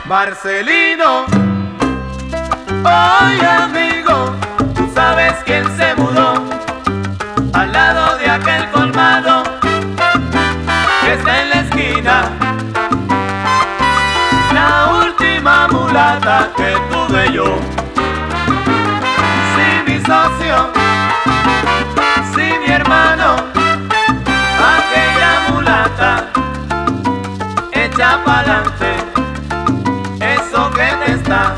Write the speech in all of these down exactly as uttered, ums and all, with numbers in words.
Marcelino, oye amigo, tú sabes quién se mudó al lado de aquel colmado que está en la esquina. La última mulata que tuve yo. Sí, mi socio, sí, mi hermano, aquella mulata echa pa'lante, eso que te está,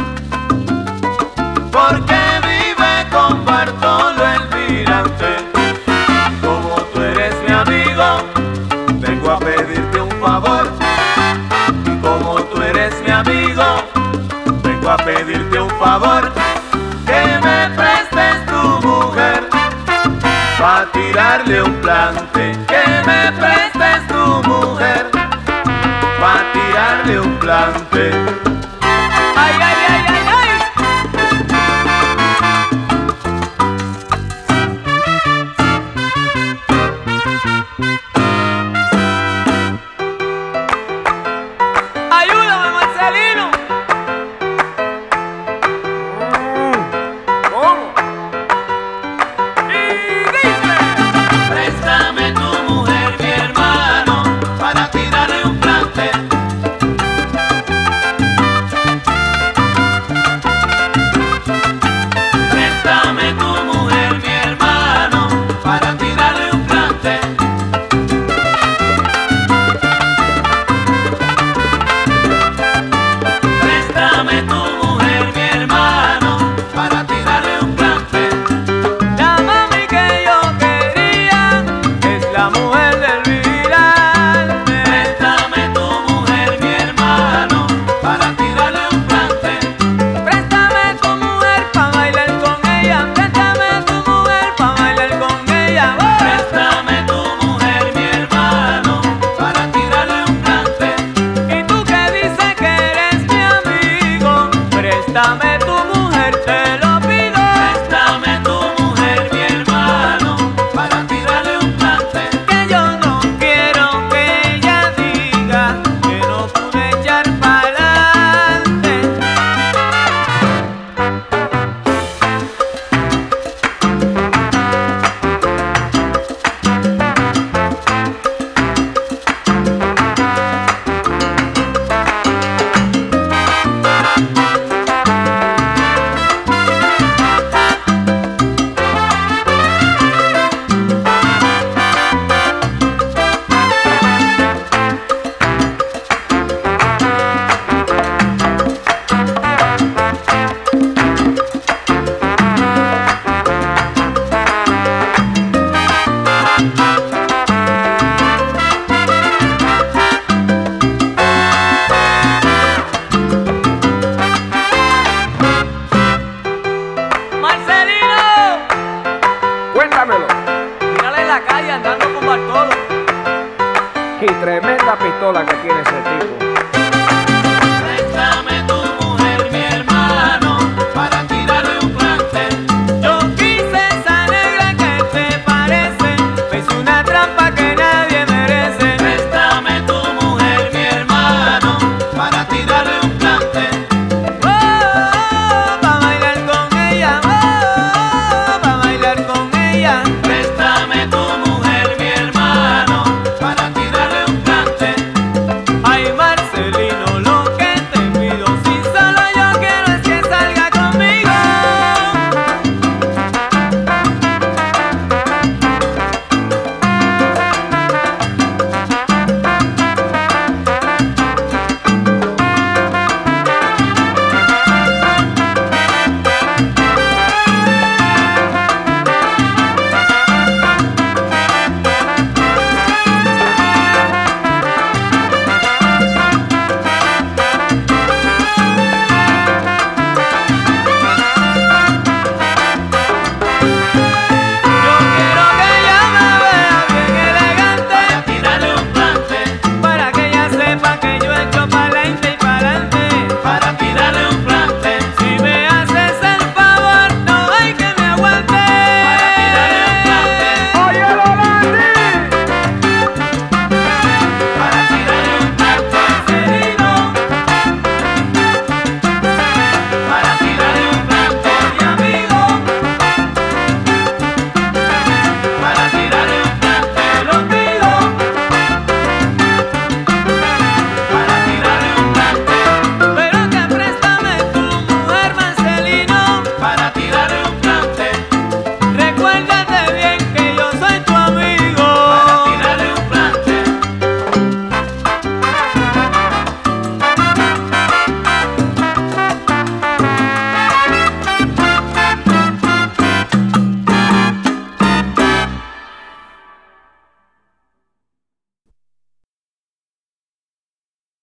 porque vive con Bartolo el Mirante. Como tú eres mi amigo, vengo a pedirte un favor. Y como tú eres mi amigo, vengo a pedirte un favor, que me prestes tu mujer pa' tirarle un plante, que me prestes tu mujer pa' tirarle un plante. Ay, ay, ay.